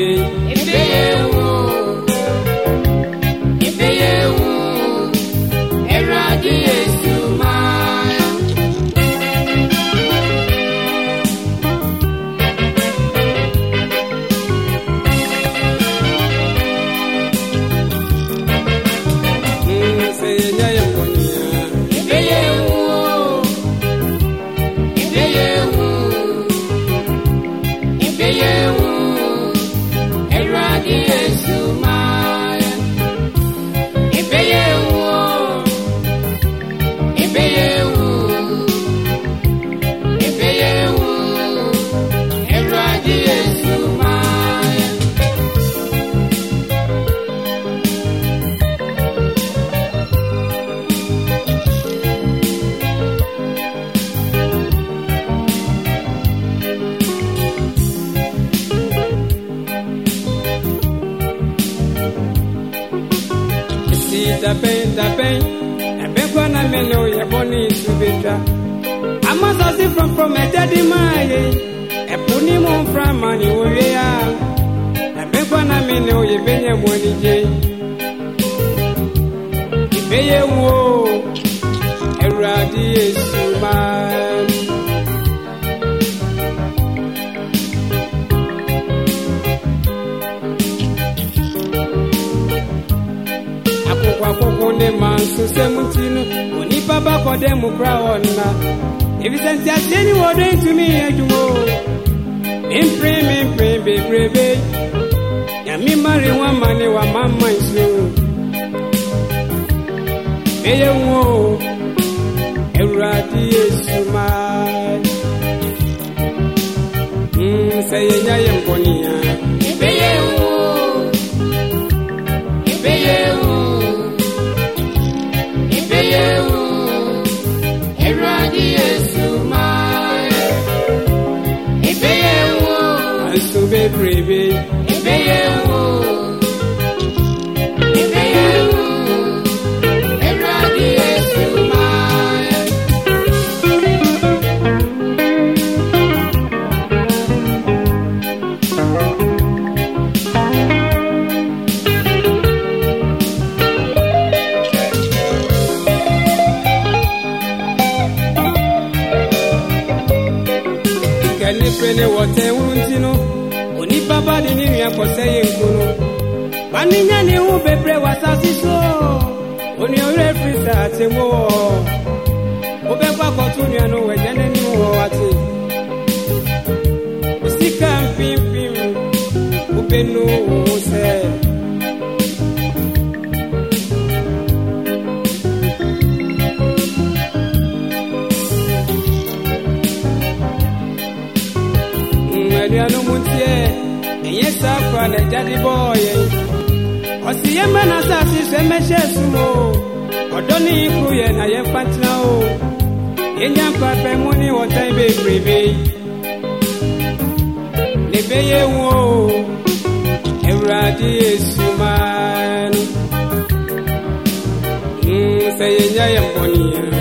From a daddy, my a pony more from money, we are a big one. I mean, no, you been a money day. You pay a woe, a radiation man. On the man, so 17, when he papa for them, brown. If it's just any word to me, I do. In pray, baby. And me marry one money, one mamma is slow. Pay a woe, a radiation man. Say, I am Bonia. Pay a woe, pay a woe, pay a woe. Baby, Papa didn't hear for saying, Panina knew Bebre was as so. When you're every Saturday more. Obeba Cotunia no way than any more at it. Stick and pim, open no say. Mediano Muntier. Yes, I'm a daddy boy. Or see a man as I see a measure more. Or don't need to and I am fat now. In your papa money, what I may prevey. Nebey woe, a radiation man. Say, I am Bonia.